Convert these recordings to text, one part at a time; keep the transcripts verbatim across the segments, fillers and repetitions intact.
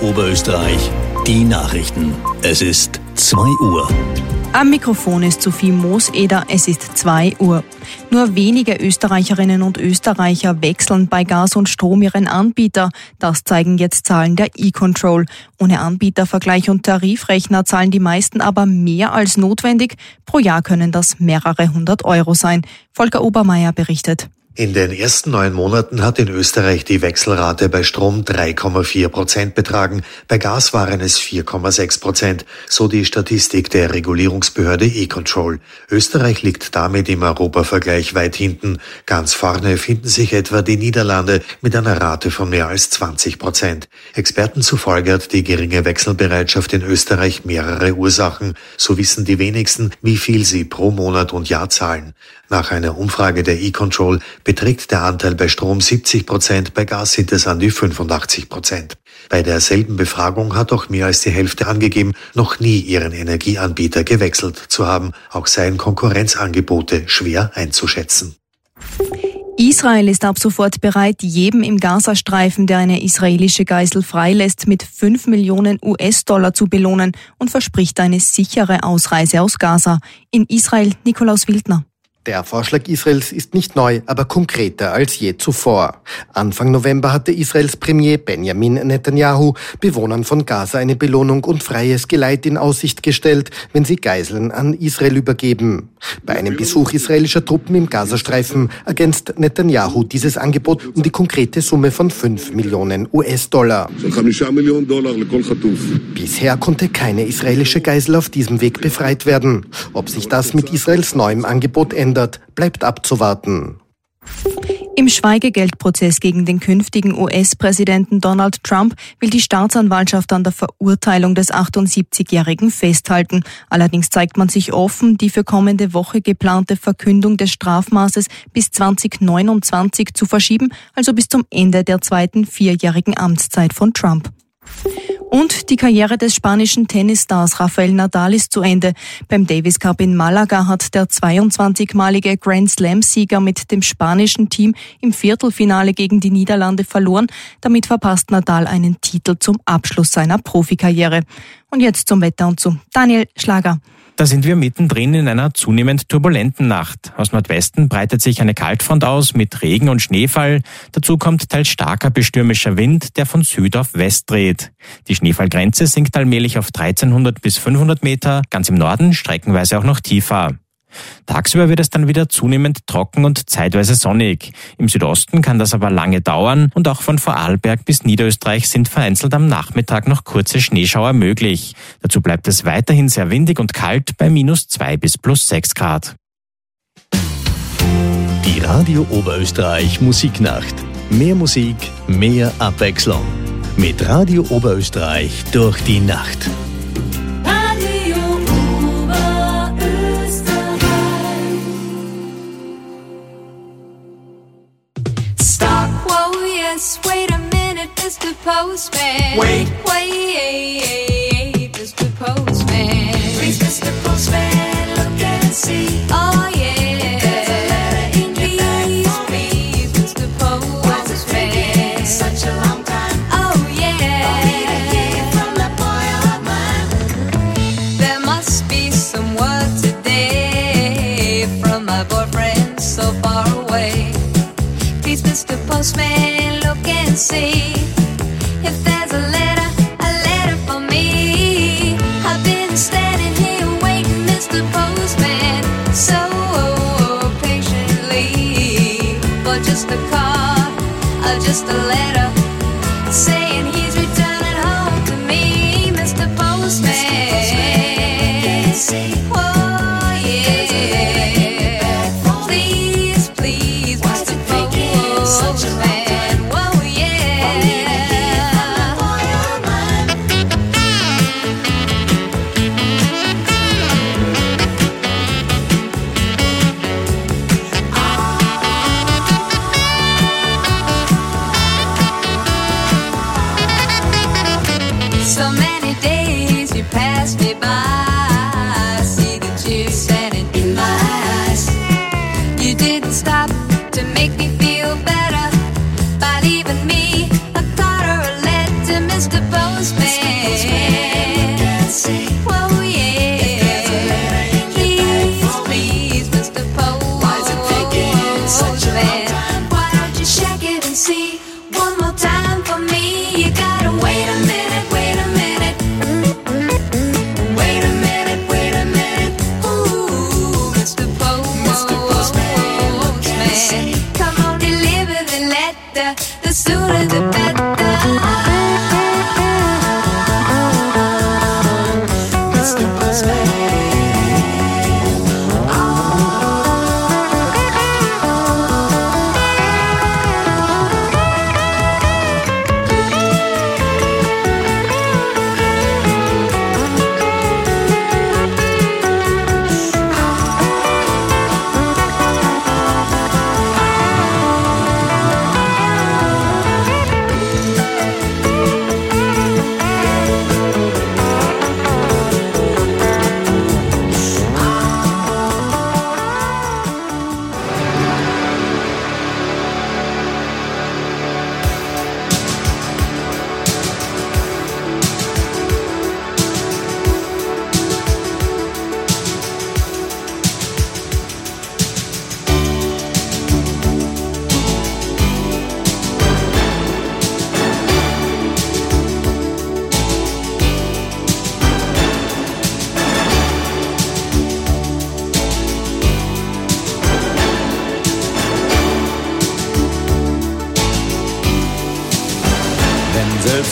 Oberösterreich, die Nachrichten. Es ist zwei Uhr. Am Mikrofon ist Sophie Mooseder, es ist zwei Uhr. Nur wenige Österreicherinnen und Österreicher wechseln bei Gas und Strom ihren Anbieter. Das zeigen jetzt Zahlen der E-Control. Ohne Anbietervergleich und Tarifrechner zahlen die meisten aber mehr als notwendig. Pro Jahr können das mehrere hundert Euro sein. Volker Obermeier berichtet. In den ersten neun Monaten hat in Österreich die Wechselrate bei Strom drei Komma vier Prozent betragen, bei Gas waren es vier Komma sechs Prozent, so die Statistik der Regulierungsbehörde E-Control. Österreich liegt damit im Europavergleich weit hinten. Ganz vorne finden sich etwa die Niederlande mit einer Rate von mehr als zwanzig Prozent. Experten zufolge hat die geringe Wechselbereitschaft in Österreich mehrere Ursachen. So wissen die wenigsten, wie viel sie pro Monat und Jahr zahlen. Nach einer Umfrage der E-Control beträgt der Anteil bei Strom siebzig Prozent, bei Gas sind es an die fünfundachtzig Prozent. Bei derselben Befragung hat auch mehr als die Hälfte angegeben, noch nie ihren Energieanbieter gewechselt zu haben. Auch seien Konkurrenzangebote schwer einzuschätzen. Israel ist ab sofort bereit, jedem im Gazastreifen, der eine israelische Geisel freilässt, mit fünf Millionen U S-Dollar zu belohnen und verspricht eine sichere Ausreise aus Gaza. In Israel Nikolaus Wildner. Der Vorschlag Israels ist nicht neu, aber konkreter als je zuvor. Anfang November hatte Israels Premier Benjamin Netanyahu Bewohnern von Gaza eine Belohnung und freies Geleit in Aussicht gestellt, wenn sie Geiseln an Israel übergeben. Bei einem Besuch israelischer Truppen im Gazastreifen ergänzt Netanyahu dieses Angebot um die konkrete Summe von fünf Millionen U S-Dollar. Bisher konnte keine israelische Geisel auf diesem Weg befreit werden. Ob sich das mit Israels neuem Angebot ändert, bleibt abzuwarten. Im Schweigegeldprozess gegen den künftigen U S-Präsidenten Donald Trump will die Staatsanwaltschaft an der Verurteilung des achtundsiebzigjährigen festhalten. Allerdings zeigt man sich offen, die für kommende Woche geplante Verkündung des Strafmaßes bis zweitausendneunundzwanzig zu verschieben, also bis zum Ende der zweiten vierjährigen Amtszeit von Trump. Und die Karriere des spanischen Tennisstars Rafael Nadal ist zu Ende. Beim Davis Cup in Malaga hat der zweiundzwanzigmalige Grand Slam-Sieger mit dem spanischen Team im Viertelfinale gegen die Niederlande verloren. Damit verpasst Nadal einen Titel zum Abschluss seiner Profikarriere. Und jetzt zum Wetter und zu Daniel Schlager. Da sind wir mittendrin in einer zunehmend turbulenten Nacht. Aus Nordwesten breitet sich eine Kaltfront aus mit Regen und Schneefall. Dazu kommt teils starker bestürmischer Wind, der von Süd auf West dreht. Die Schneefallgrenze sinkt allmählich auf dreizehnhundert bis fünfhundert Meter, ganz im Norden streckenweise auch noch tiefer. Tagsüber wird es dann wieder zunehmend trocken und zeitweise sonnig. Im Südosten kann das aber lange dauern und auch von Vorarlberg bis Niederösterreich sind vereinzelt am Nachmittag noch kurze Schneeschauer möglich. Dazu bleibt es weiterhin sehr windig und kalt bei minus zwei bis plus sechs Grad. Die Radio Oberösterreich Musiknacht. Mehr Musik, mehr Abwechslung. Mit Radio Oberösterreich durch die Nacht. Wait a minute, Mister Postman. Wait, wait, Mister Postman. Please, Mister Postman, look and see. Oh yeah, there's a letter in your bag for me, Mister Postman. Why's it taking such a long time? Oh yeah, for me to hear from that boy of mine. There must be some word today from my boyfriend so far away. Please, Mister Postman, look and see if there's a letter, a letter for me. I've been standing here waiting, Mister Postman, so patiently for just a card, or just a letter saying he's returning home to me, Mister Postman. Oh yeah, please, please, Mister Postman. So many days you passed me by, I see the tears standing in my eyes. You didn't stop to make me feel better by leaving me a card or a letter, Mister Postman.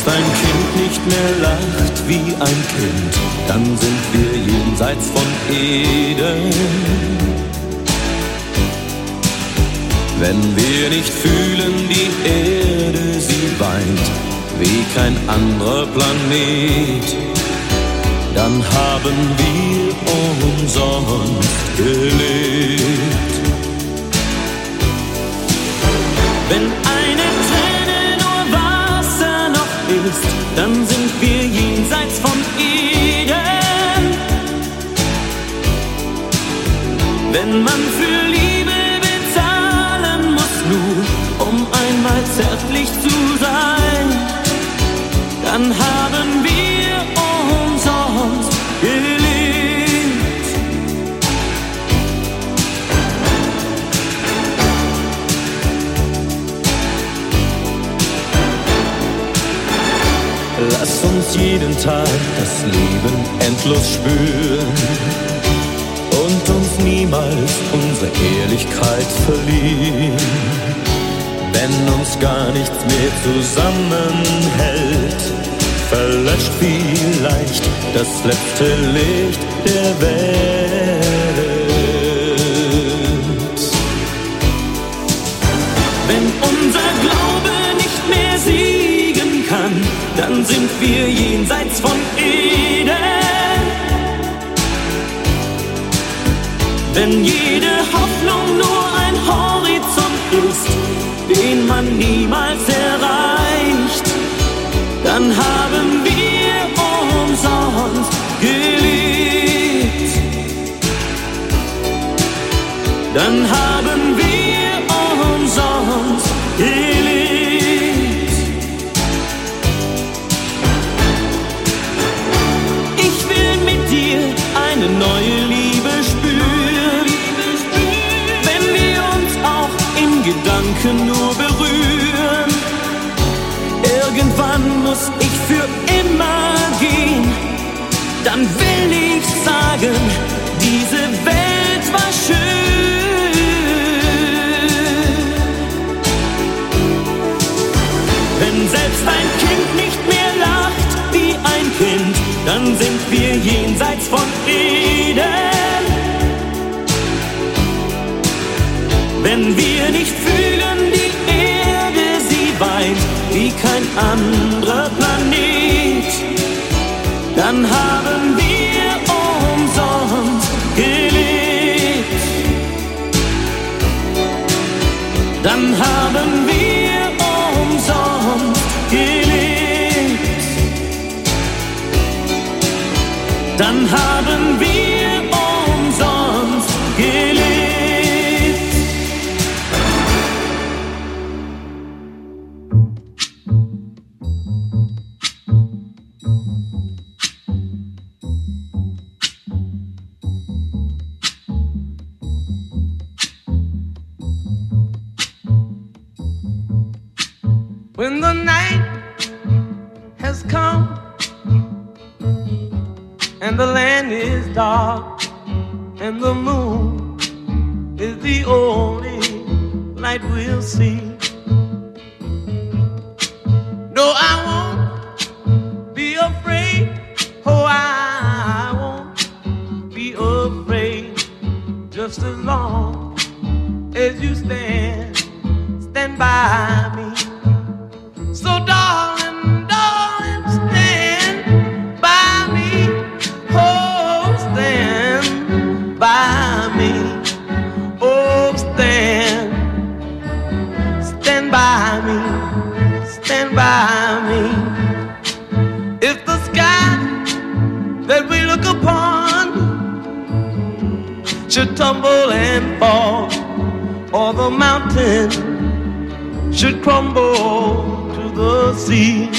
selbst ein Kind nicht mehr lacht wie ein Kind, dann sind wir jenseits von Eden. Wenn wir nicht fühlen, die Erde, sie weint wie kein anderer Planet, dann haben wir umsonst gelebt. Wenn eine Träne nur Wasser noch ist, dann sind wir jenseits von Eden. Wenn man für Liebe bezahlen muss, nur um einmal zärtlich zu sein, dann haben wir umsonst gelebt. Lass uns jeden Tag das Leben endlos spüren und uns niemals unsere Ehrlichkeit verlieren. Wenn uns gar nichts mehr zusammenhält, verlöscht vielleicht das letzte Licht der Welt. Wenn unser Glaube nicht mehr siegen kann, dann sind wir jenseits von Eden. Wenn jede Hoffnung nur ein Horizont ist, den man niemals erreicht, dann haben wir umsonst gelebt. Dann haben wir umsonst gelebt. Ich will mit dir eine neue Liebe spüren, wenn wir uns auch in Gedanken nur berühren. Irgendwann muss ich für immer gehen, dann will ich sagen, diese Welt war schön. Wenn selbst ein Kind nicht mehr lacht wie ein Kind, dann sind wir jenseits von Eden. Wenn wir nicht fühlen, die Erde, sie weint wie kein anderer Planet, dann haben wir umsonst gelebt. Dann haben wir umsonst gelebt. Dann haben wir umsonst gelebt. When the night has come and the land is dark and the moon is the only light we'll see, no, I won't be afraid. Oh, I won't be afraid, just as long as you stand, stand by me. So darling, darling, stand by me. Oh, stand by me. Oh, stand, stand by me, stand by me. If the sky that we look upon should tumble and fall, or the mountain should crumble the sea,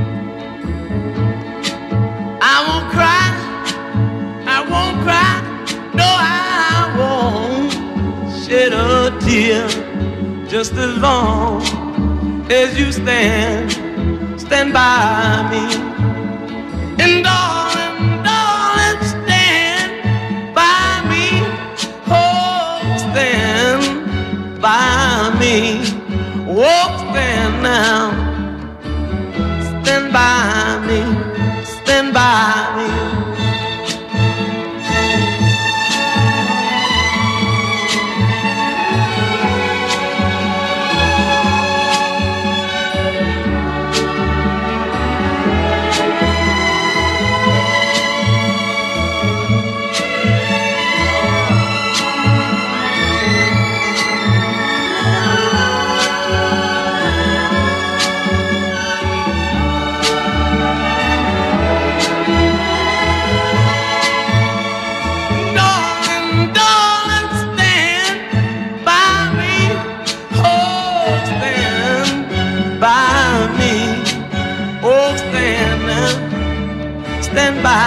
I won't cry, I won't cry, no, I won't shed a tear, just as long as you stand, stand by me. And darling, darling, stand by me, oh, stand by me, oh, stand now, stand by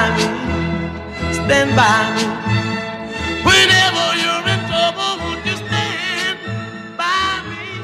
by me, stand by me. Whenever you're in trouble, won't you stand by me?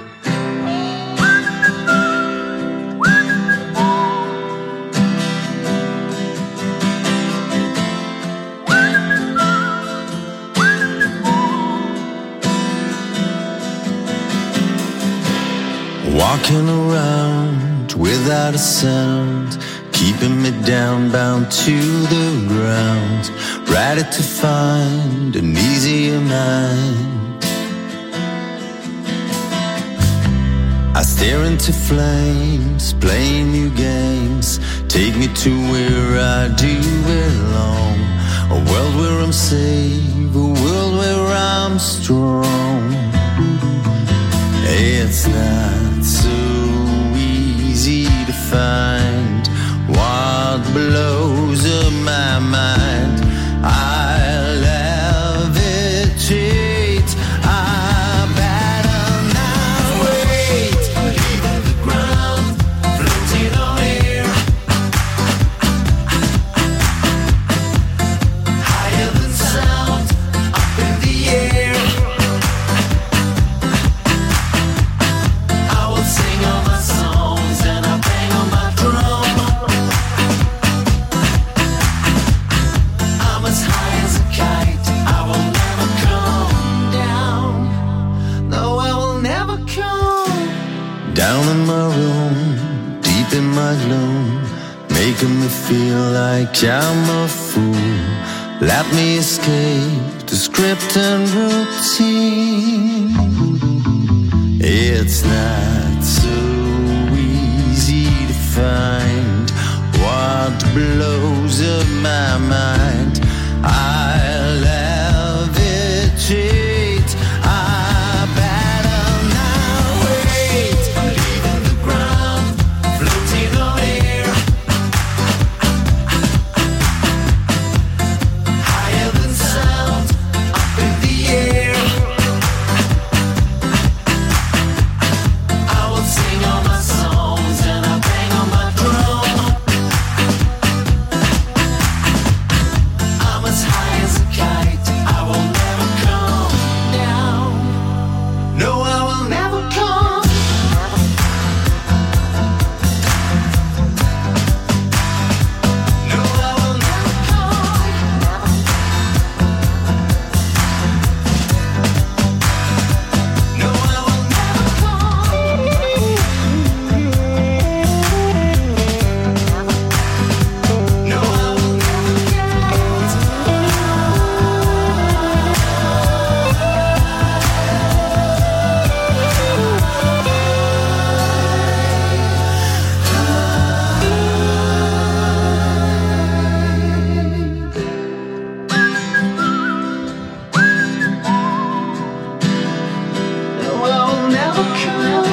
Walking around without a sound, keeping me down, bound to the ground, ready to find an easier mind. I stare into flames, playing new games, take me to where I do belong, a world where I'm safe, a world where I'm strong. It's not so easy to find what blows up my mind. I levitate, I better not wait. Leaving the ground, floating on air, higher than sound, up in the air. I will sing all my songs and I bang on my drum. I'm as high as a kite, I will never come down. No, I will never come down in my room, deep in my gloom, making me feel like I'm a fool. Let me escape the script and routine. It's not so easy to find what blows up my mind. I levitate, I better not wait. Leaving the ground, floating on air, higher than sound, up in the air. I will sing all my songs and I bang on my drum. I'm as high as a kite, I will never come down. No, I will never come. No, I will never come. No, I will never come. No, I will never No, I will never come.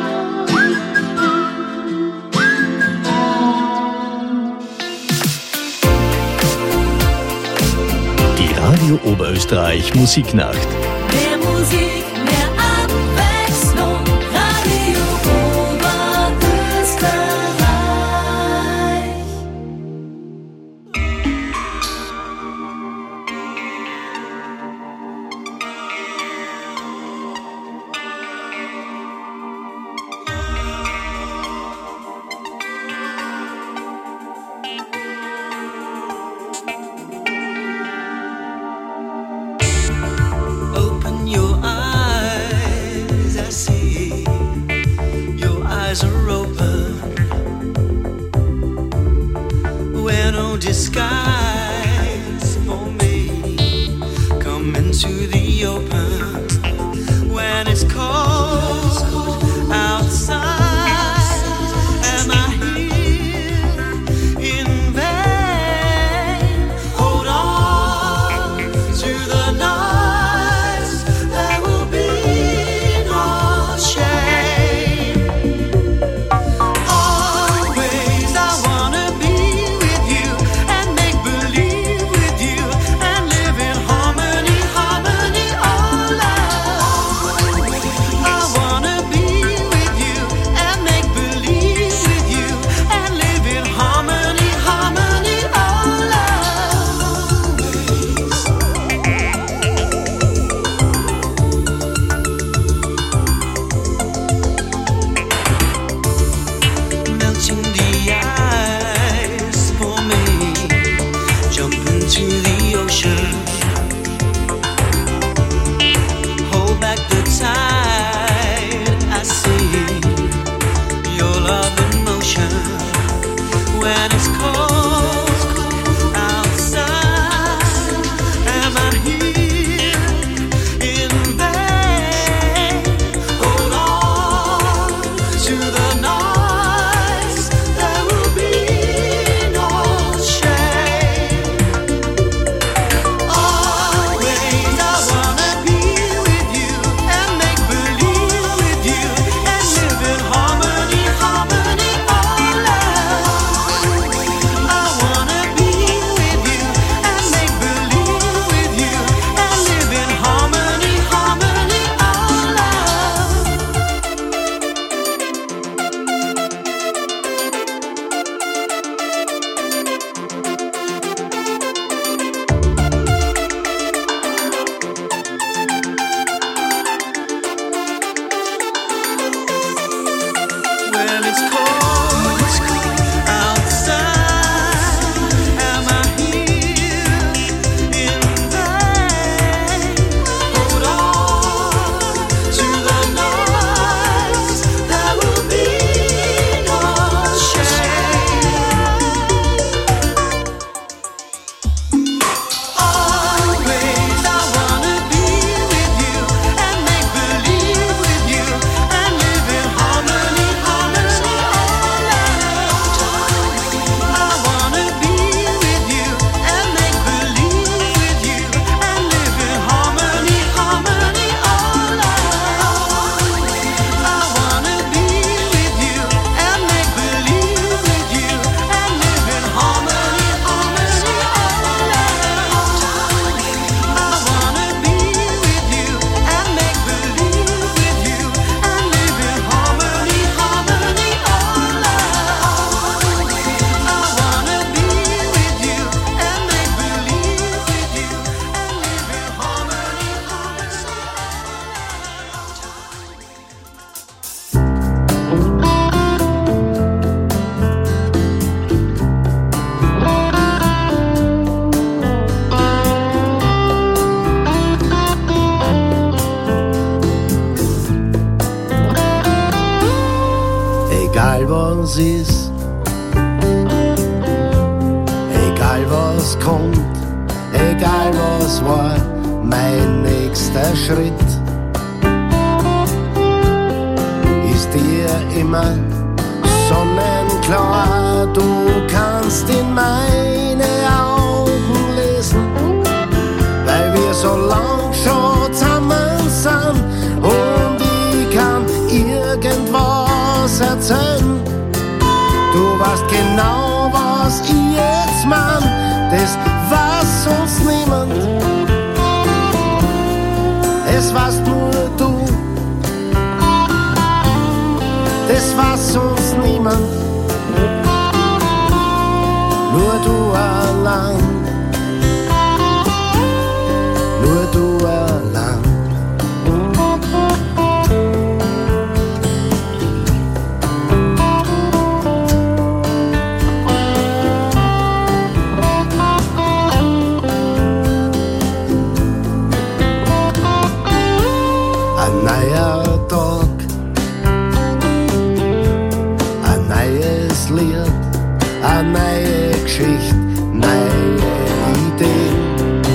Die Radio Oberösterreich Musiknacht. Mehr Musik, mehr Abwechslung. Radio Oberösterreich. Open your eyes, I see. Your eyes are open. Wear no disguise for me. Come into the open. When it's cold outside, am I here in vain? Hold on to the nights, there will be no shame. Always I wanna be with you and make believe with you and live in harmony, harmony. Oh. to the ocean. Hold back the tide, I see your love in motion. When it's cold outside, am I here in vain? Hold on to the noise, there will be no shame. Always I wanna be with you and make believe with you and live in harmony, harmony, all love. I wanna be with you and make believe with you and live in harmony, harmony, all love. When it's cold outside, am I here in vain? Hold on to the noise, there will be no shame. Always I wanna be with you and make believe with you and live in harmony, harmony, all love. I wanna be with you and make believe with you and live in harmony, harmony, all love. I wanna be with you and make believe with you and live in harmony, harmony, all love. I wanna be with you and make believe with you and live in harmony, harmony, all love. I wanna be with you and make believe with you and live in harmony, Egal was ist, egal was kommt, egal was war, mein nächster Schritt ist dir immer sonnenklar. Du kannst in meine Augen lesen, weil wir so lang schon zusammen sind und ich kann irgendwas erzählen. Du weißt genau, was ich jetzt mein, das weiß sonst niemand. Es weißt nur du, das weiß sonst niemand. Nur du allein, nur du allein. Ein neuer Tag, ein neues Lied, eine neue Geschichte, neue Ideen.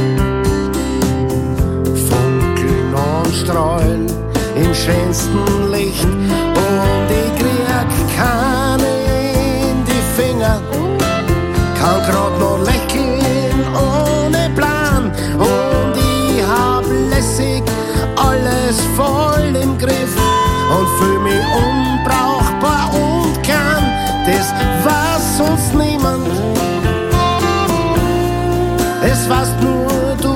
Funkeln und strahlen im schönsten Licht und ich krieg keine in die Finger, kann grad noch lächeln ohne Plan und ich hab lässig alles voll im Griff und fühl mich unbrauchbar und kann, das weiß sonst niemand. Es weißt nur du,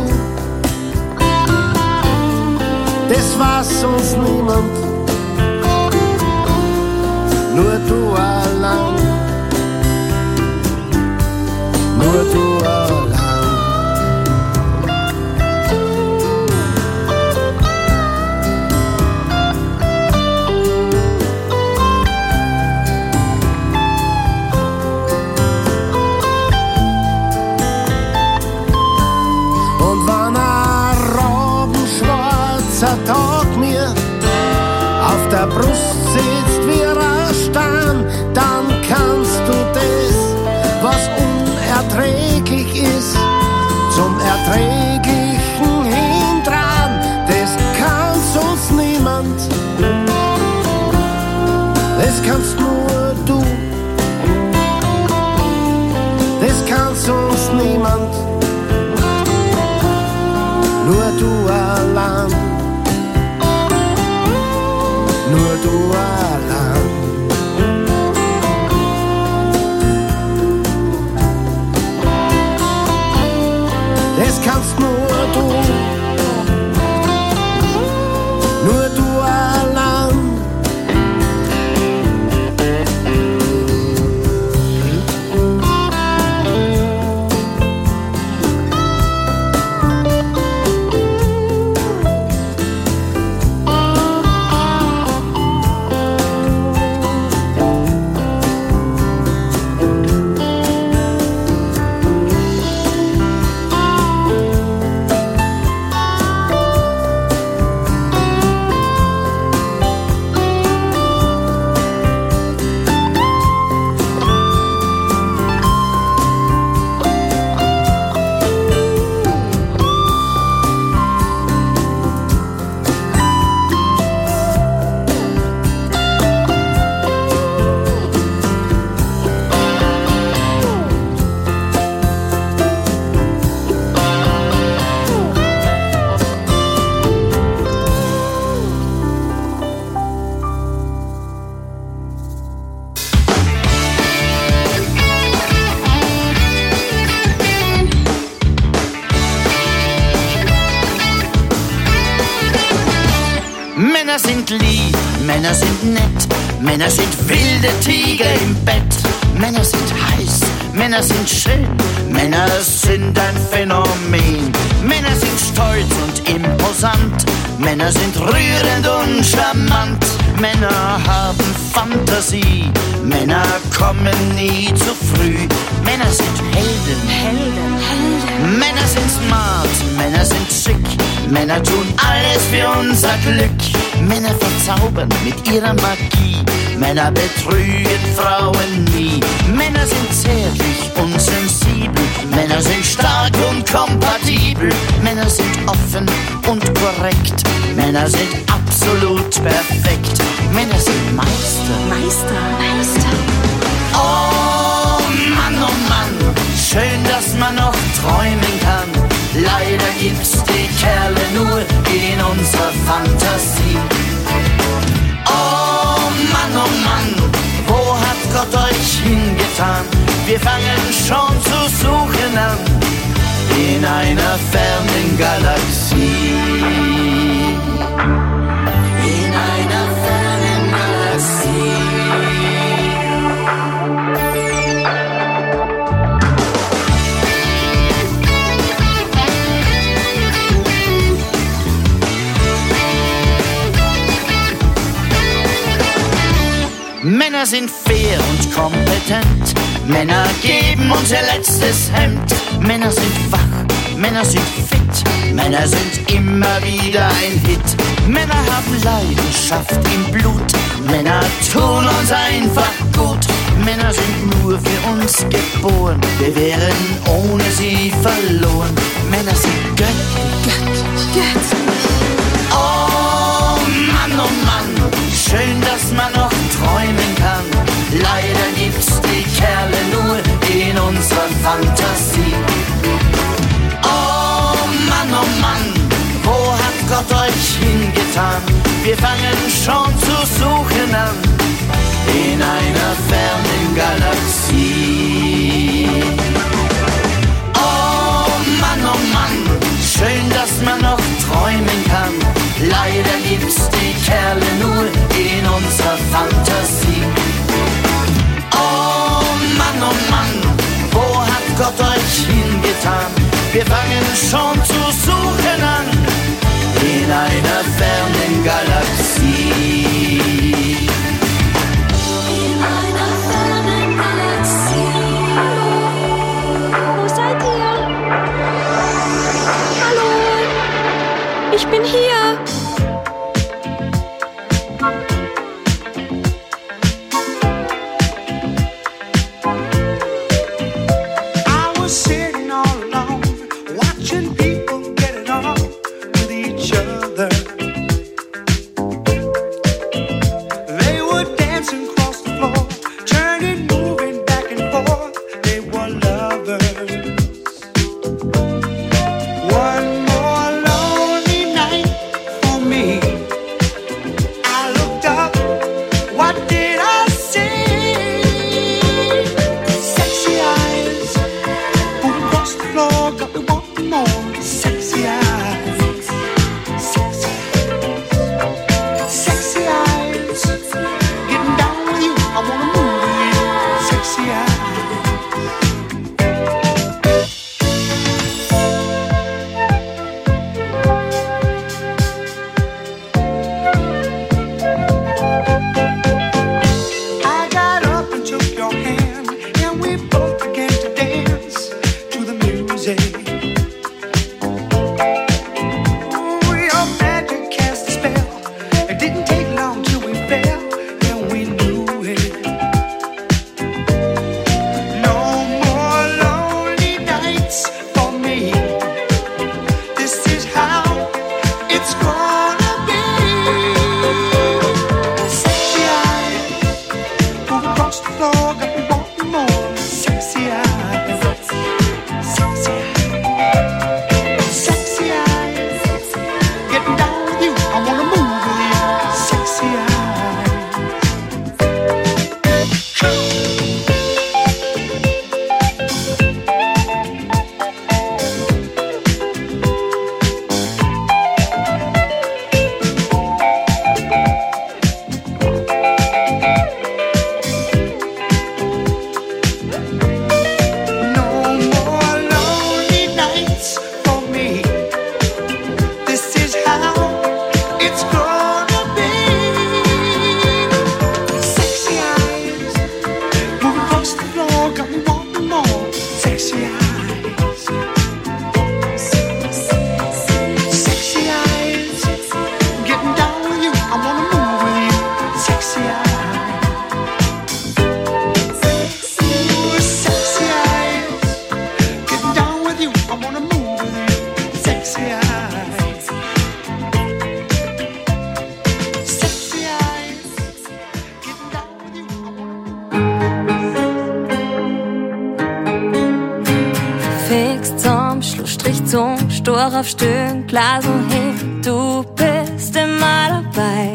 das weiß sonst niemand. Nur du allein, nur du allein. unerträglichen hindran, das kann sonst niemand. Das kannst nur du. Das kann sonst niemand. Nur du allein. Nur du allein. Das kannst nur du. Nur du allein. Männer sind lieb, Männer sind nett, Männer sind wilde Tiger im Bett. Männer sind heiß, Männer sind schön, Männer sind ein Phänomen. Männer sind stolz und imposant, Männer sind rührend und charmant. Männer haben Fantasie, Männer kommen nie zu früh. Männer sind Helden, Helden, Helden. Männer sind smart, Männer sind schick, Männer tun alles für unser Glück. Männer verzaubern mit ihrer Magie, Männer betrügen Frauen nie. Männer sind zärtlich und sensibel, Männer sind stark und kompatibel. Männer sind offen und korrekt, Männer sind absolut perfekt. Männer sind Meister, Meister, Meister. Oh Mann, oh Mann, schön, dass man noch träumen kann. Leider gibt's die Kerle nur in unserer Fantasie. Oh Mann, oh Mann, wo hat Gott euch hingetan? Wir fangen schon zu suchen an in einer fernen Galaxie. In einer fernen Galaxie. Männer sind fair und kompetent, Männer geben uns ihr letztes Hemd. Männer sind wach, Männer sind fit, Männer sind immer wieder ein Hit. Männer haben Leidenschaft im Blut, Männer tun uns einfach gut. Männer sind nur für uns geboren, wir wären ohne sie verloren. Männer sind göttlich, göttlich, göttlich. Oh Mann, oh Mann, schön, dass man noch träumen kann. Leider gibt's die Kerle nur in unserer Fantasie. Oh Mann, oh Mann, wo hat Gott euch hingetan? Wir fangen schon zu suchen an in einer fernen Galaxie. Oh Mann, oh Mann, schön, dass man noch träumen kann. Leider gibt's die Kerle nur in unserer Fantasie. Oh Mann, oh Mann, wo hat Gott euch hingetan? Wir fangen schon zu suchen an in einer fernen Galaxie. In einer fernen Galaxie. Wo seid ihr? Hallo, ich bin hier. I was sitting all alone, watching watching people get it on with each other. They were dancing across the floor, turning, moving back and forth. They were lovers. One more lonely night for me. I looked up, what did I see? Sexy eyes moving across the floor, got me wanting more. Sexy eyes, sexy, sexy eyes, getting down with you. I wanna move with you. Sexy eyes. I got up and took your hand, and we both began to dance to the music. Ooh, your magic cast a spell. It didn't take long till we fell, and we knew it. No more lonely nights for me. This is how it's gonna be. Sexy eyes moving across the floor, got me wanting more. Sexy eyes, sexy eyes, sexy eyes, getting down with you. I wanna move with you. Sexy eyes. No more lonely nights for me. This is how it's gonna be. Sexy eyes moving across the floor, got me wanting more. Sexy eyes, sexy eyes, getting down with you. I wanna move with you. Sexy eyes, ooh, sexy eyes, getting down with you. I wanna move with you. Sexy eyes, sexy eyes, getting down with you. I wanna Fix zum Schlussstrich zum Stor auf Stöhn, Glas und hin, du bist immer dabei.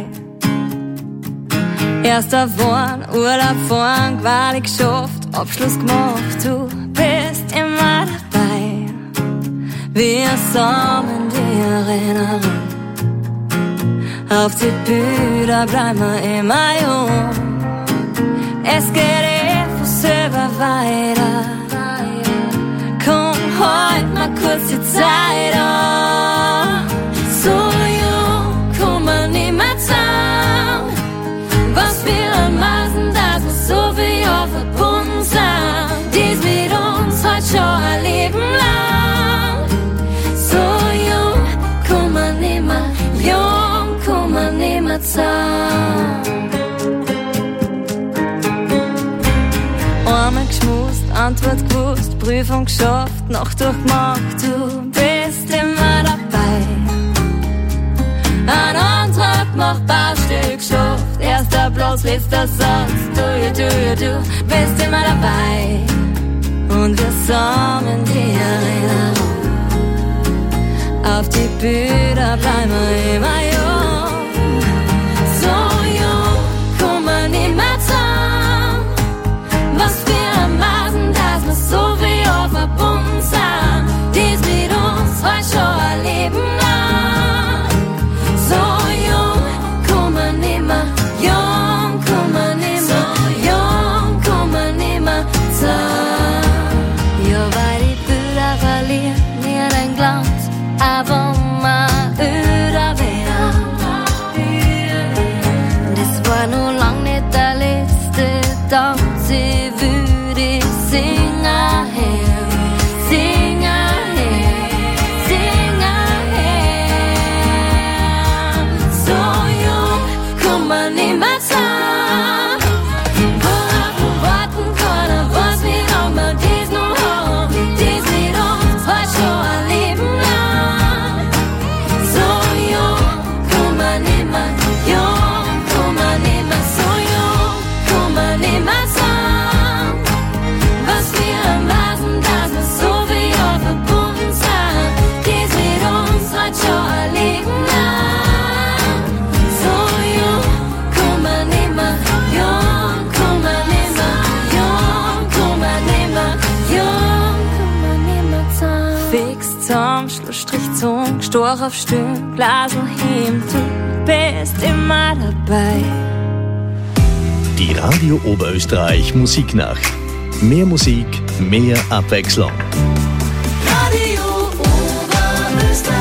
Erster Wohn, Urlaub fahren, Quali geschafft, Abschluss gemacht, du bist immer dabei. Wir sammeln die Erinnerung, auf die Bilder bleiben wir immer jung. Es geht eh von selber weiter. Komm, halt mal kurz die Zeit an. So jung, komm man nicht mehr zusammen. Was wir ermaßen, dass wir so viel Jahr verbunden sind. Dies mit uns heute schon ein Leben lang. So jung, komm man nicht mehr, jung, komm man nicht mehr zusammen. Einmal geschmust, Antwort gewusst, Prüfung geschafft, noch durchgemacht, du bist immer dabei. Ein Antrag macht Baustück geschafft, erster Platz, letzter Satz, du, ja, du, ja, du bist immer dabei. Und wir sammeln die Erinnerung, auf die Bilder bleiben wir immer jung. So jung, komm man nicht mehr zusammen. Was wir ermaßen, dass wir so viel Jahr verbunden sind. Dies mit uns heute schon ein Leben lang. So jung, komm man nicht mehr, jung, komm man nicht mehr, jung, komm man nicht mehr zusammen. Ja, weil die Bilder verlieren mir den Glanz, aber mal öder werden. Das war nur lang nicht der letzte Tanz, ich würde singen her, singen her, singen her. So jung, komm man nicht mehr zusammen. Worauf wir warten können, was wir auch mal dies noch haben. Dies mit uns heute schon ein Leben nix zum Schlussstrich zum Storch auf Stirn, Glasl heim, du bist immer dabei. Die Radio Oberösterreich Musiknacht. Mehr Musik, mehr Abwechslung. Radio Oberösterreich.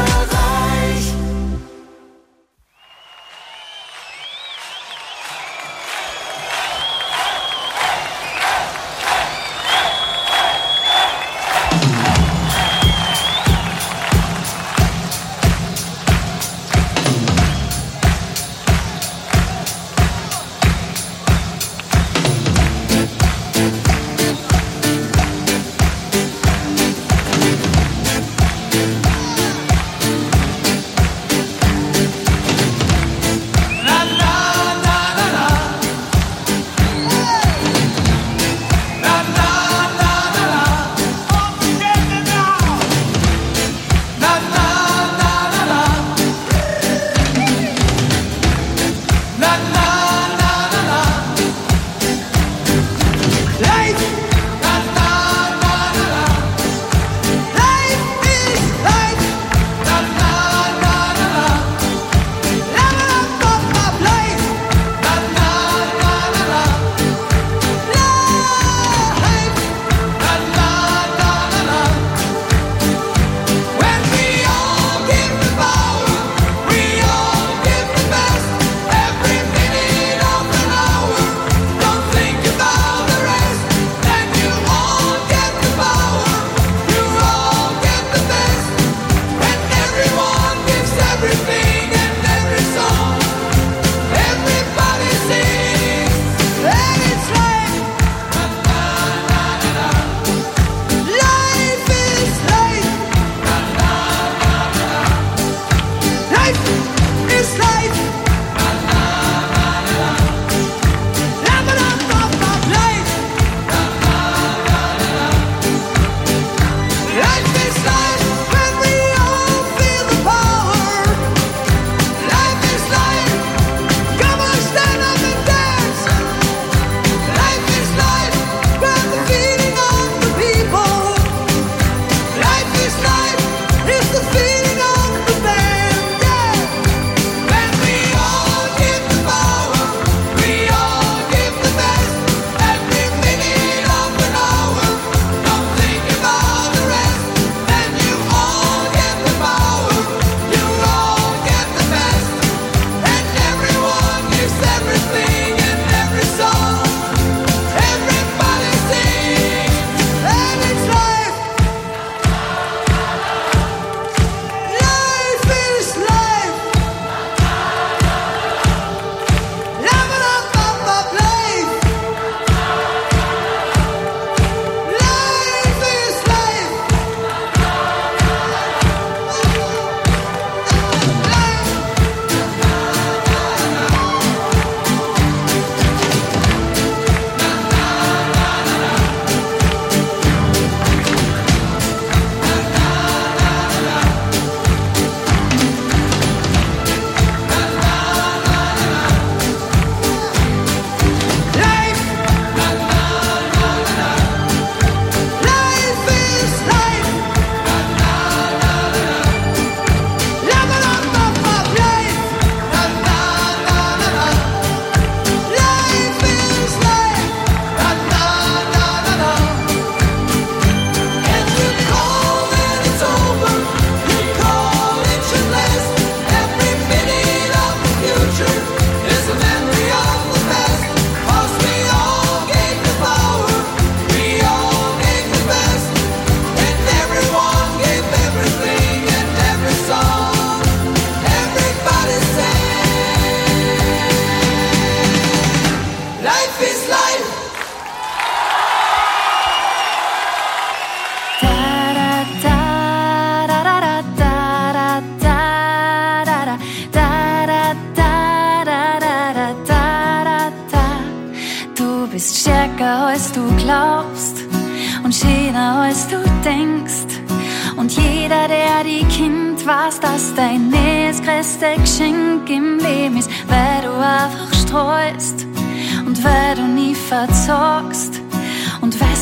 als du glaubst und schöner als du denkst. Und jeder, der die Kind weiß, dass dein das größte Geschenk im Leben ist, weil du einfach streust und weil du nie verzagst und weißt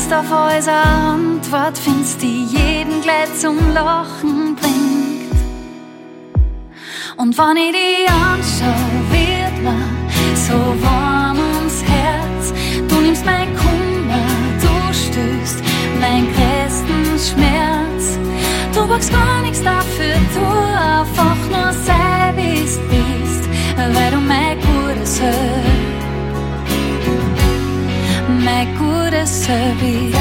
wartest auf unsere Antwort, findest die jeden gleich zum Lachen bringt. Und wenn ich die anschaue, wird mir so warm ums Herz. Du nimmst mein Kummer, du stößt mein größten Schmerz. Du brauchst gar nichts dafür, du einfach nur sei, wie's bist, weil du mein gutes Herz, mein gutes Herz bist.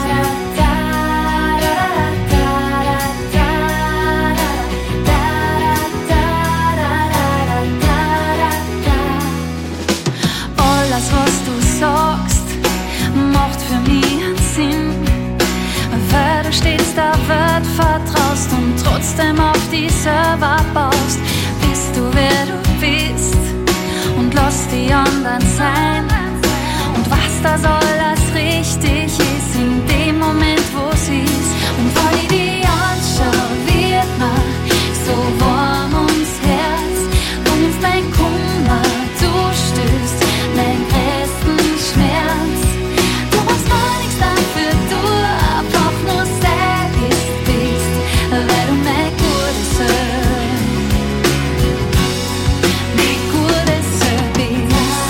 Alles, was du sagst, macht für mich einen Sinn, weil du stets der Welt vertraust und trotzdem auf dich selber baust. Bist du, wer du bist und lass die anderen sein und was das alles richtig ist in dem Moment, wo sie ist. Und wenn ich die anschaue, wird mir so warm ums Herz. Du nimmst mein Kummer, du stößt mein größten Schmerz. Du brauchst gar nichts dafür, du einfach nur sei, wie's bist, weil du mein gutes Herz, mein gutes Herz bist.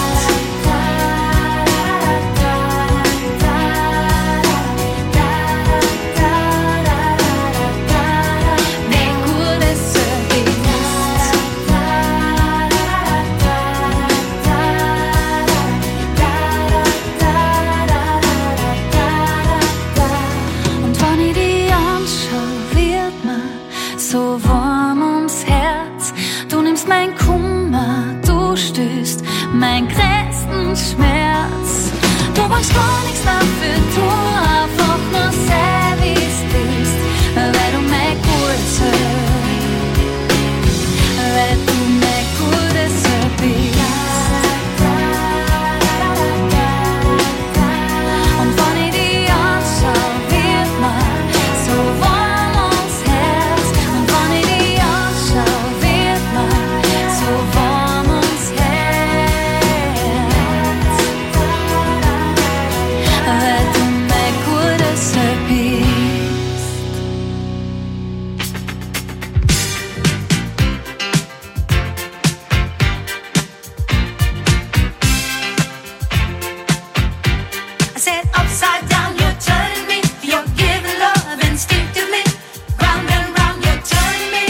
Und wenn ich die anschaue, wird mir so warm ums Herz. Du nimmst mein Kummer, du stößt mein größten Schmerz. Du brauchst gar nichts dafür, du einfach nur sei, wie's bist, weil du mein gutes Herz, weil du mein gutes Herz bist. Und wenn ich die anschaue, wird mir so warm ums Herz. Und wenn ich die anschaue, wird mir so warm ums Herz, weil du mein gutes Herz bist. I said upside down, you're turning me. You're giving love instinctively. Round and round, you're turning me.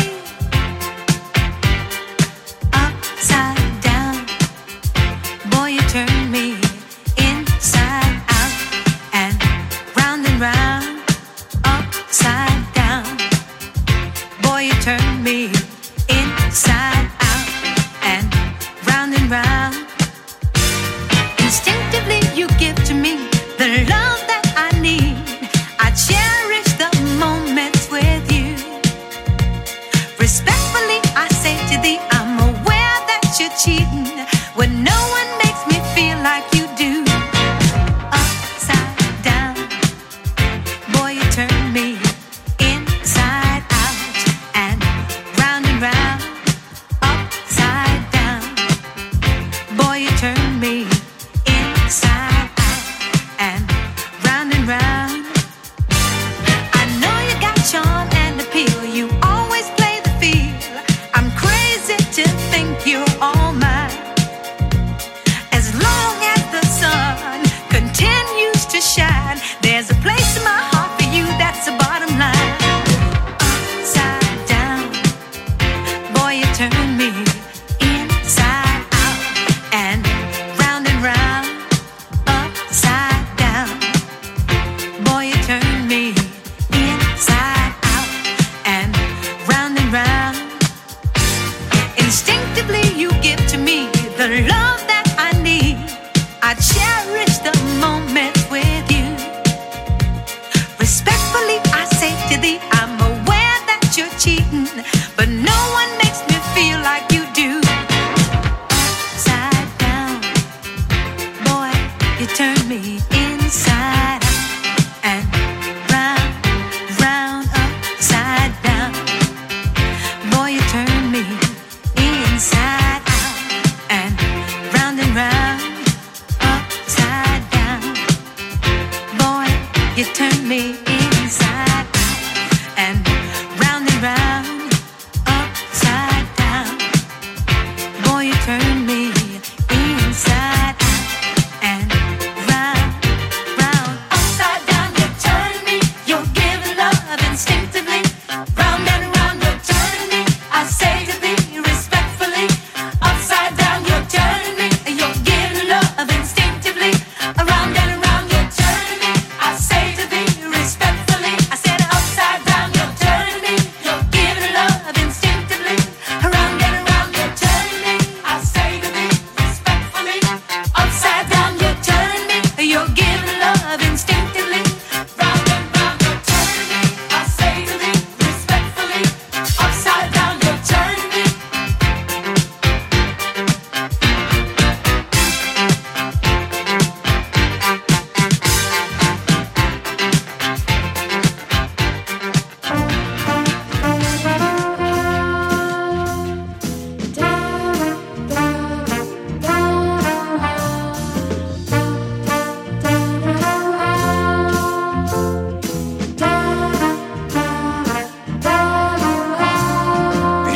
Upside down, boy, you turn me inside out and round and round. Upside down, boy, you turn me inside out and round and round. Instinctively you give to me the love that I need. I cherish the moments with you. Respectfully I say to thee, I'm aware that you're cheating when no one makes me feel like you do. Upside down, boy, you turn me inside out and round and round. Upside down, boy, you turn me inside out and round and round. I know you got charm and appeal. You always play the field. I'm crazy to think you're all mine. As long as the sun continues to shine, there's a place in my heart for you. That's the bottom line. Upside down, boy, you turn me inside out and round and round. Upside down, boy, you turn me inside out and round and round. Instinctively you give to me the love that I need. I cherish the moments with you. Respectfully I say to thee, I'm aware that you're cheating, but no one makes me feel like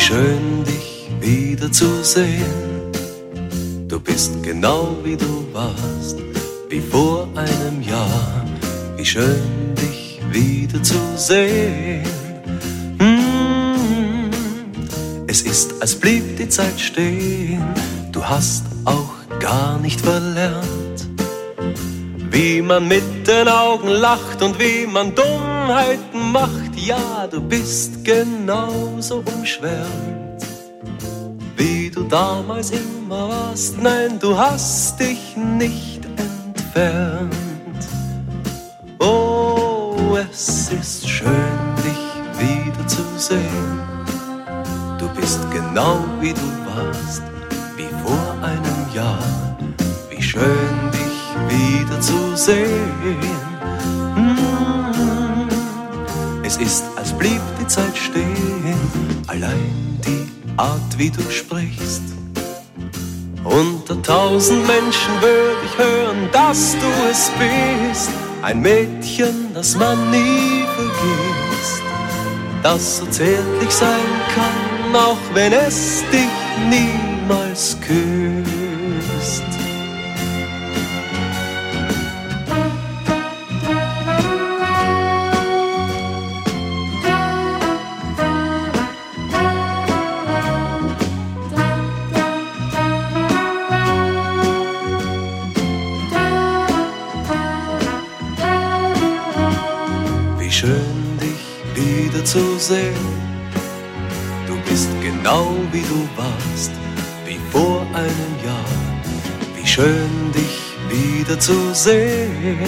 schön dich wiederzusehen. Du bist genau wie du warst, wie vor einem Jahr. Wie schön dich wiederzusehen. Mm, es ist, als blieb die Zeit stehen. Du hast auch gar nicht verlernt, wie man mit den Augen lacht und wie man Dummheiten macht. Ja, du bist genauso umschwärmt, wie du damals immer warst. Nein, du hast dich nicht entfernt. Oh, es ist schön, dich wiederzusehen. Du bist genau wie du warst, wie vor einem Jahr. Wie schön, dich wiederzusehen. Mm. Es ist, als blieb die Zeit stehen. Allein die Art, wie du sprichst. Unter tausend Menschen würde ich hören, dass du es bist. Ein Mädchen, das man nie vergisst, das so zärtlich sein kann, auch wenn es dich niemals küsst. Schön, dich wiederzusehen. Du bist genau wie du warst, wie vor einem Jahr. Wie schön, dich wiederzusehen.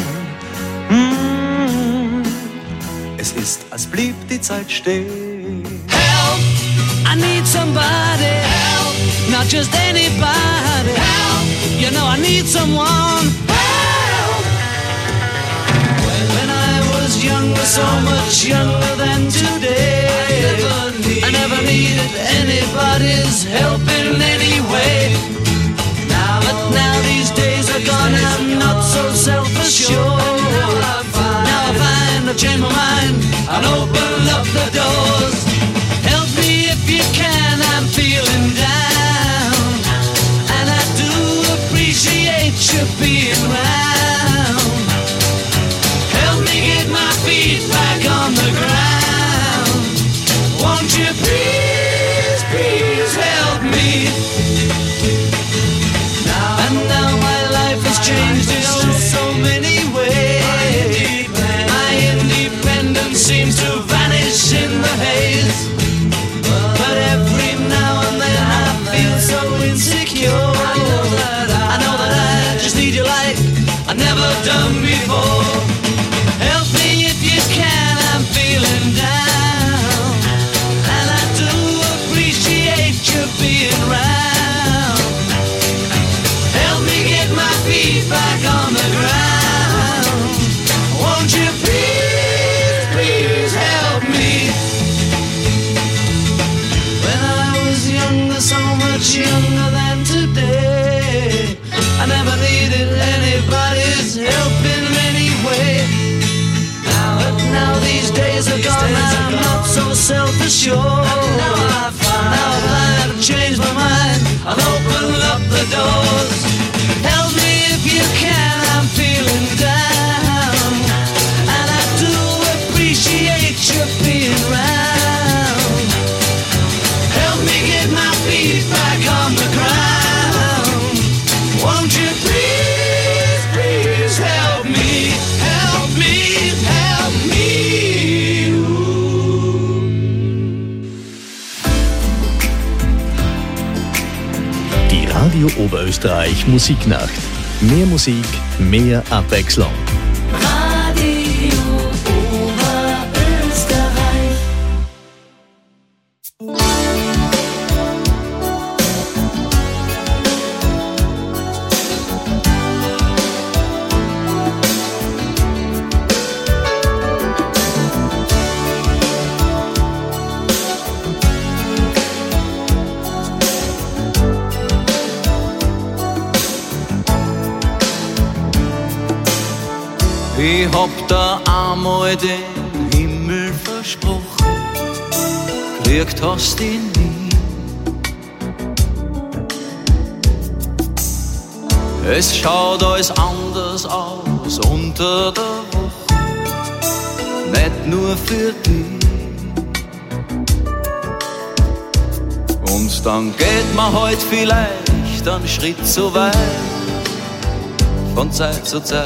Mm, es ist, als blieb die Zeit stehen. Help, I need somebody. Help, not just anybody. Help, you know I need someone. Help, when I was younger, so much younger than today. I never, need, I never needed anybody's help in any way. Now, but now these days are gone, I'm not so self-assured. Now I find, now I find I've changed my mind and open up the doors. Help me if you can, I'm feeling down, and I do appreciate you being round. Help me get my feet back on the ground. Won't you please, please help me? Now, and now my life has changed in oh so many ways. My independence seems to vanish in the haze. But every now and then I feel so insecure. I know that I, I, know that I just need you like I've never done before. Help me if you can, I'm feeling down, and I do appreciate you being round. Help me get my feet back on the ground. Won't you please, please help me? When I was younger, so much younger than today, I never needed anybody's help in any way. But now these days are gone, I'm not so self-assured. Now I find, now I've changed my mind, I'll open up the doors. Help me if you can, I'm feeling down, and I do appreciate you being round. Help me get my feet back on the ground. Won't you please, please help me, help me, help me. Die Radio Oberösterreich Musiknacht. Mehr Musik, mehr Abwechslung. Radio Oberösterreich. Ich hab da einmal den Himmel versprochen, gekriegt hast ihn nie. Es schaut alles anders aus unter der Woche, nicht nur für dich. Und dann geht man halt vielleicht einen Schritt zu weit, von Zeit zu Zeit.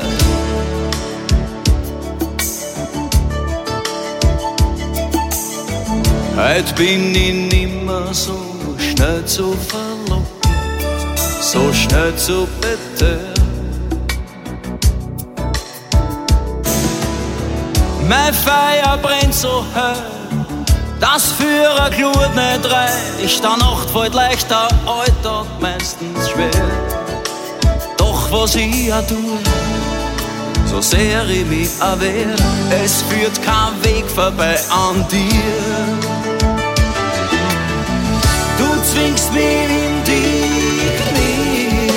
Heute bin ich nimmer so schnell zu verlocken, so schnell zu betören. Mein Feuer brennt so hell, das für ein Glut nicht reicht. Der Nacht fällt leicht, der Alltag meistens schwer. Doch was ich auch tue, so sehr ich mich auch wehr, es führt kein Weg vorbei an dir. Du zwingst mich in die Knie,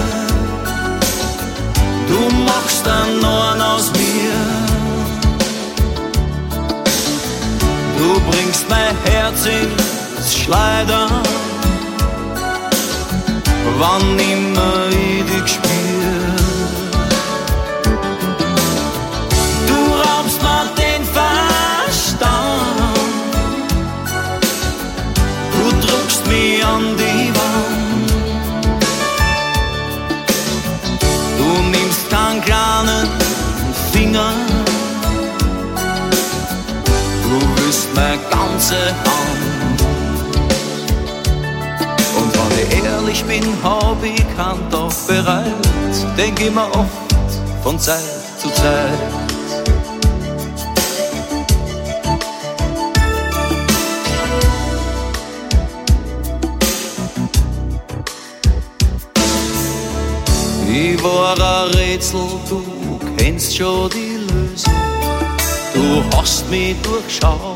du machst einen neuen aus mir. Du bringst mein Herz ins Schleudern, wann immer ich dich spür. Du raubst mir den Verstand, du drückst mich an die Wand. Du nimmst keinen kleinen Finger, du willst meine ganze Hand. Und wenn ich ehrlich bin, hab ich keinen Tag bereit, denk ich mir oft von Zeit zu Zeit. Ich war ein Rätsel, du kennst schon die Lösung, du hast mich durchschaut.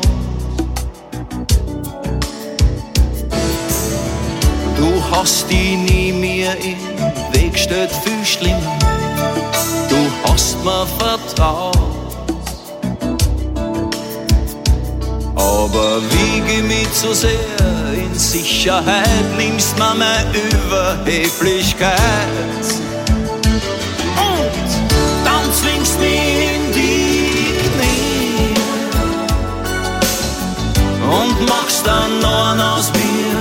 Du hast die nie mir im Weg gestellt, viel schlimmer, du hast mir vertraut. Aber wiege mich zu sehr in Sicherheit, nimmst mir meine Überheblichkeit. Und dann zwingst mich in die Knie und machst dann neuen aus mir.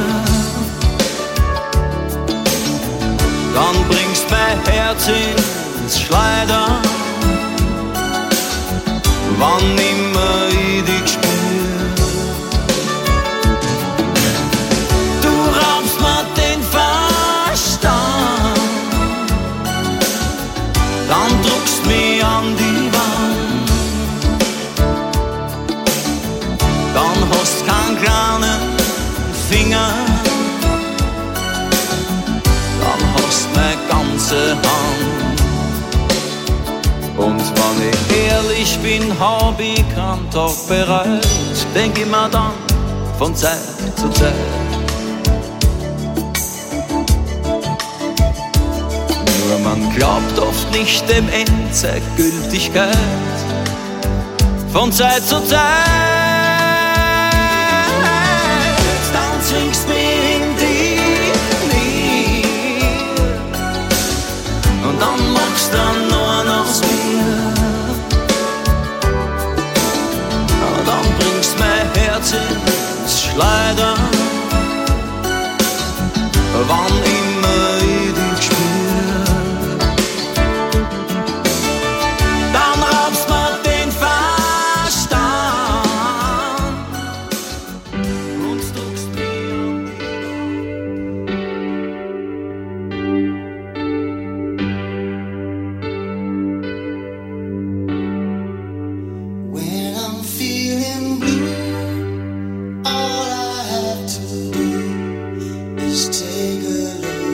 Dann bringst mein Herz ins Schleudern, wann immer ich dich spür. Du raubst mir den Verstand, dann druckst mich an die Wand. Dann hast keinen kleinen Finger, meine ganze Hand. Und wenn ich ehrlich bin, hab ich keinen Tag bereit, denk ich mir dann von Zeit zu Zeit. Nur man glaubt oft nicht dem Endzeit Gültigkeit, von Zeit zu Zeit. Dann zwingst mich in die und dann machst du nur aus mir. Und dann bringst mein Herz ins Schleudern, wann immer ich dich spür. Dann raubst mir den Verstand und druckst mich an Take a look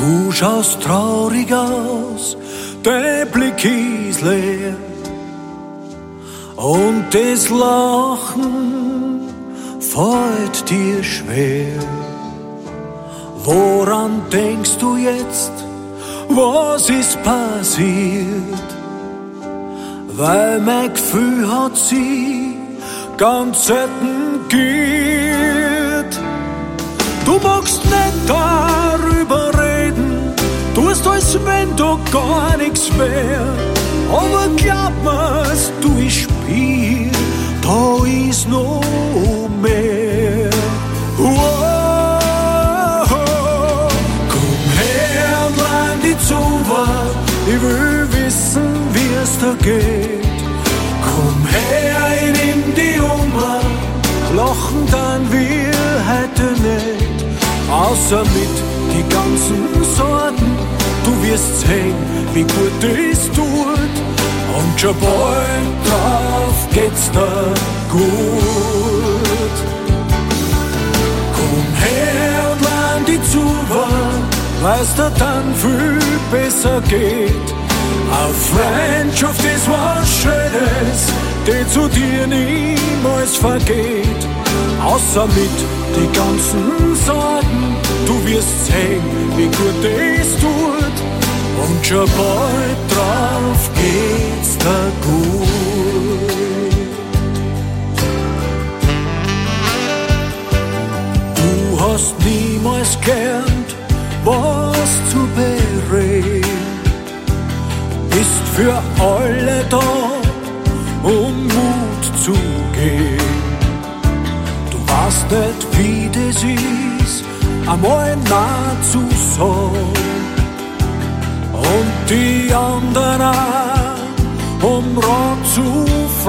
Du schaust traurig aus, dein Blick ist leer und das Lachen fällt dir schwer. Woran denkst du jetzt? Was ist passiert? Weil mein Gefühl hat sie ganz selten geht. Du magst nicht darüber reden, tust als wenn du gar nichts wär. Aber glaub mir's, du ist Spiel, da ist noch mehr. Wow. Komm her und lehn dich zu, ich will wissen, wie es da geht. Komm her, ich nimm die um, lachen dann wir heute nicht. Außer mit die ganzen Sorgen, du wirst sehen, wie gut es tut. Und schon bald drauf geht's dir gut. Komm her und lehn dich zu, weil's dir dann viel besser geht. Eine Freundschaft ist was Schönes, die zu dir niemals vergeht. Außer mit die ganzen Sorgen, du wirst sehen, wie gut es tut. Und schon bald drauf geht's dir gut. Du hast niemals gelernt, was zu bereuen. Bist für alle da, um Mut zu gehen. Du weißt nicht, wie das ist, einmal nah zu sein. Und die anderen auch, um Rat zu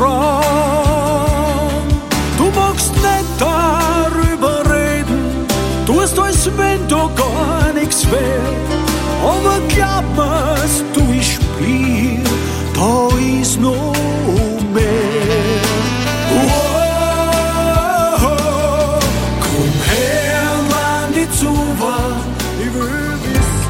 fragen. Du magst nicht darüber reden, tust als wenn du gar nichts wär. Aber glaub mir's, du ist Spiel, da ist noch mehr. Wow. Komm her, lehn dich zu, ich will wissen.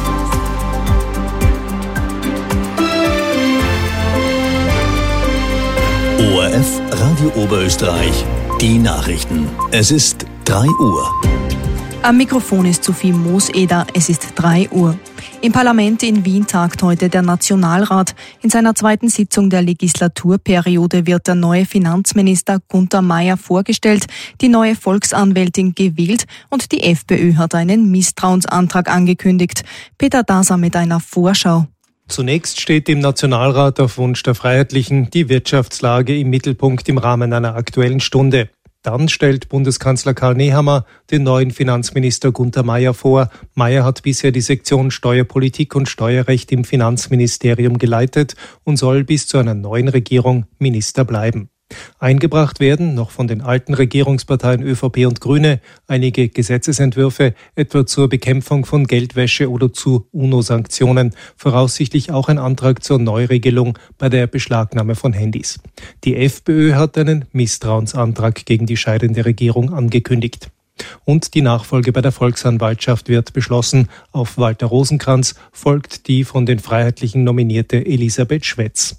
O R F Radio Oberösterreich, die Nachrichten. Es ist drei Uhr. Am Mikrofon ist Sophie Mooseder, es ist drei Uhr. Im Parlament in Wien tagt heute der Nationalrat. In seiner zweiten Sitzung der Legislaturperiode wird der neue Finanzminister Gunther Meier vorgestellt, die neue Volksanwältin gewählt und die FPÖ hat einen Misstrauensantrag angekündigt. Peter Daser mit einer Vorschau. Zunächst steht im Nationalrat auf Wunsch der Freiheitlichen die Wirtschaftslage im Mittelpunkt im Rahmen einer Aktuellen Stunde. Dann stellt Bundeskanzler Karl Nehammer den neuen Finanzminister Gunther Meier vor. Meier hat bisher die Sektion Steuerpolitik und Steuerrecht im Finanzministerium geleitet und soll bis zu einer neuen Regierung Minister bleiben. Eingebracht werden, noch von den alten Regierungsparteien ÖVP und Grüne, einige Gesetzesentwürfe, etwa zur Bekämpfung von Geldwäsche oder zu UNO-Sanktionen, voraussichtlich auch ein Antrag zur Neuregelung bei der Beschlagnahme von Handys. Die FPÖ hat einen Misstrauensantrag gegen die scheidende Regierung angekündigt. Und die Nachfolge bei der Volksanwaltschaft wird beschlossen. Auf Walter Rosenkranz folgt die von den Freiheitlichen nominierte Elisabeth Schwetz.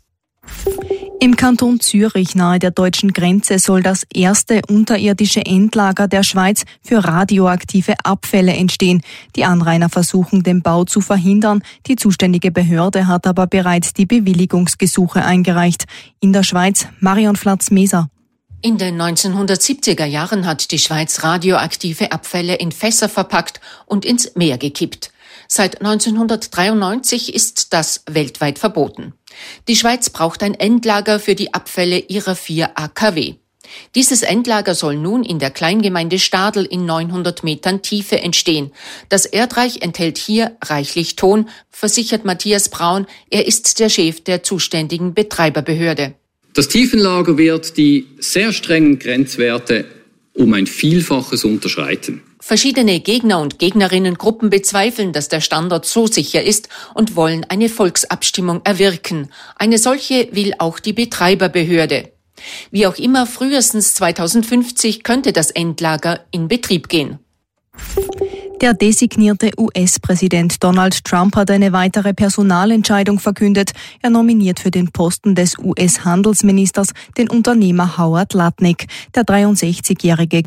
Im Kanton Zürich nahe der deutschen Grenze soll das erste unterirdische Endlager der Schweiz für radioaktive Abfälle entstehen. Die Anrainer versuchen, den Bau zu verhindern. Die zuständige Behörde hat aber bereits die Bewilligungsgesuche eingereicht. In der Schweiz Marion Flatz-Meser. In den neunzehnhundertsiebziger Jahren hat die Schweiz radioaktive Abfälle in Fässer verpackt und ins Meer gekippt. Seit neunzehnhundertdreiundneunzig ist das weltweit verboten. Die Schweiz braucht ein Endlager für die Abfälle ihrer vier A K W. Dieses Endlager soll nun in der Kleingemeinde Stadl in neunhundert Metern Tiefe entstehen. Das Erdreich enthält hier reichlich Ton, versichert Matthias Braun. Er ist der Chef der zuständigen Betreiberbehörde. Das Tiefenlager wird die sehr strengen Grenzwerte um ein Vielfaches unterschreiten. Verschiedene Gegner und Gegnerinnengruppen bezweifeln, dass der Standort so sicher ist und wollen eine Volksabstimmung erwirken. Eine solche will auch die Betreiberbehörde. Wie auch immer, frühestens zweitausendfünfzig könnte das Endlager in Betrieb gehen. Der designierte U S-Präsident Donald Trump hat eine weitere Personalentscheidung verkündet. Er nominiert für den Posten des U S-Handelsministers den Unternehmer Howard Lutnick. Der dreiundsechzigjährige